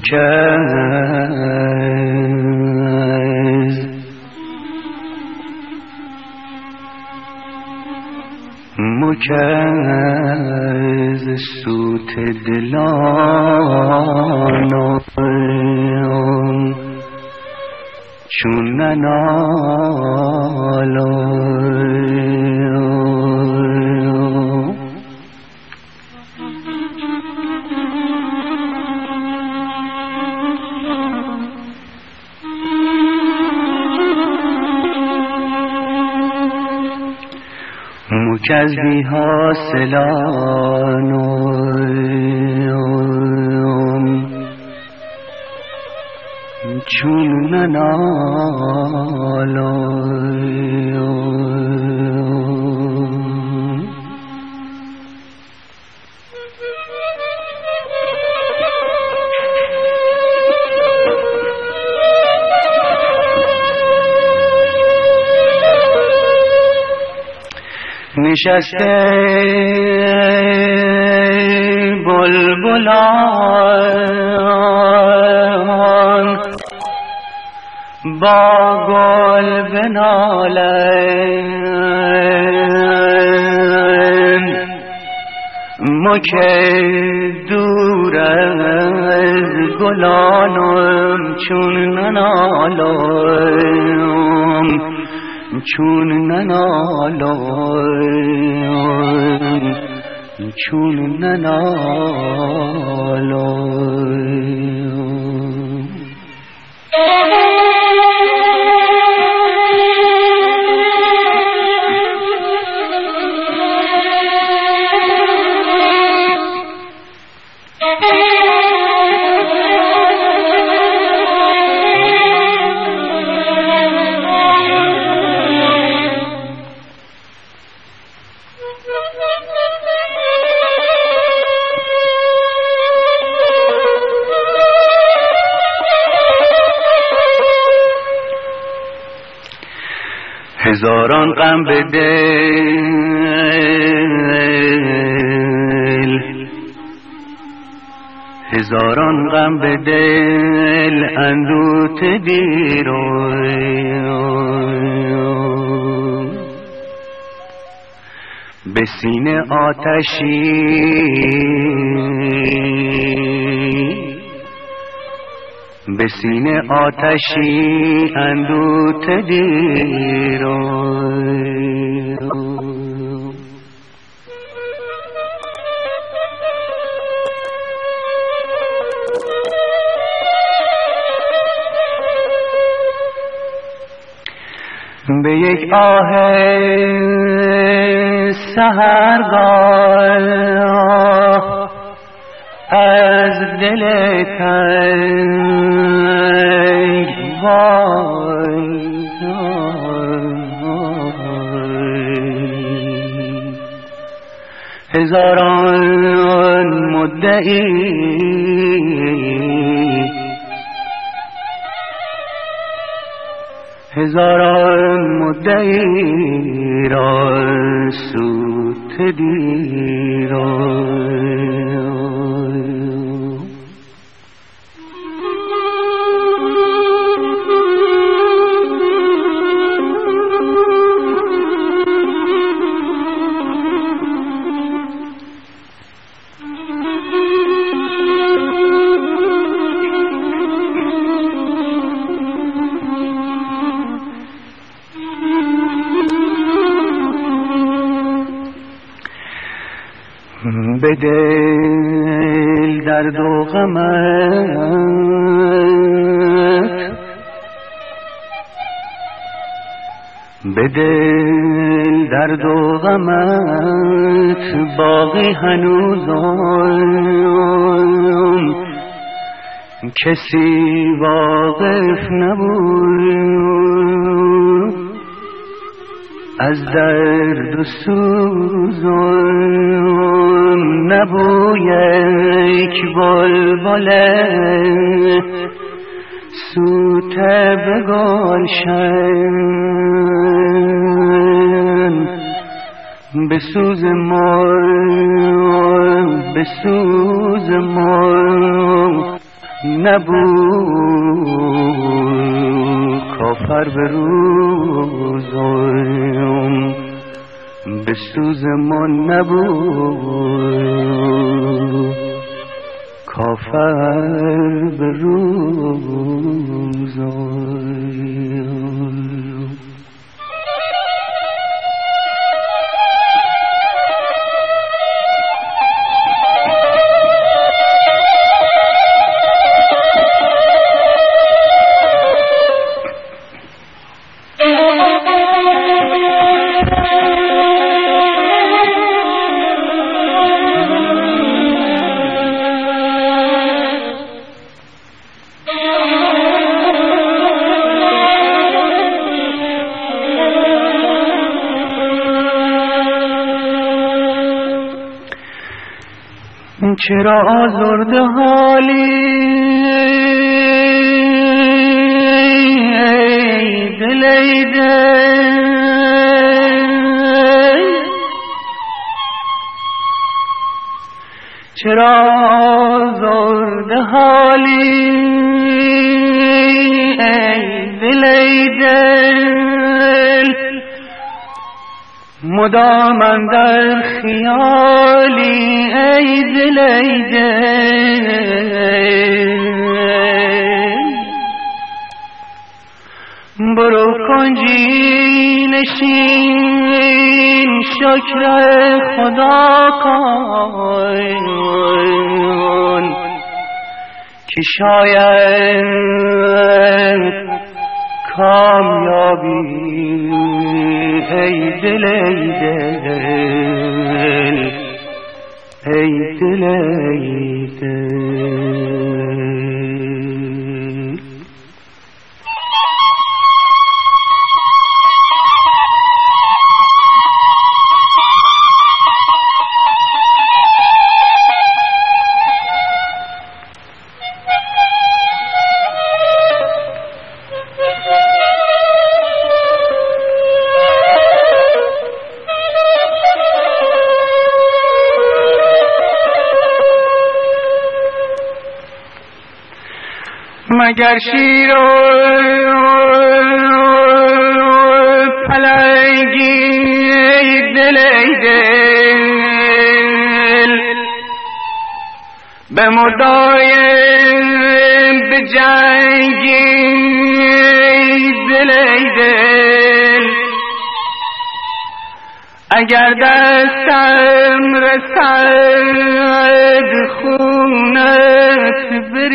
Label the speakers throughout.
Speaker 1: مکز سوت دلانم چون ننالم مکز بی حاصلانم چون ننالم نشسته بلبلان با گل بنالند ما که دور از گلانم چون ننالم چون ننالم چون ننالم هزاران غم به دل هزاران غم به دل اندوه دیرم به سینه آتشی به سینه آتشی اندوه دیرم به یک آه سحرگاه از دل تنگ وای هزاران مدعی هزاران مدعی را سوت دیرم به دل درد و غمت به دل درد و غمت باقی هنوزم کسی واقف نبود از درد و سوزم نبود یک بلبل سوته به گلشن به سوز مر به سوز مر نبود کافر به روزم به سوز ما نبود کافر به روزم. چرا آزرده حالی ای دل ای دل، چرا آزرده حالی ای دل ای دل، مدام در خیالی ای دل ای دل. برو کنجی نشین شکر خدا کن که شاید کامیابی ای دل ای دل، ای دل ای دل. مگر شیر و پلنگی ای دل ای دل، به مدایم به جنگی ای دل ای دل. اگر دستم رسد خونت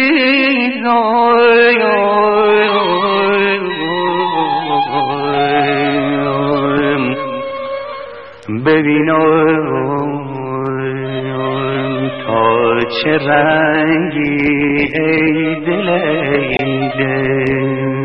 Speaker 1: بریزم ببینم تا چه رنگی ای دل ای دل.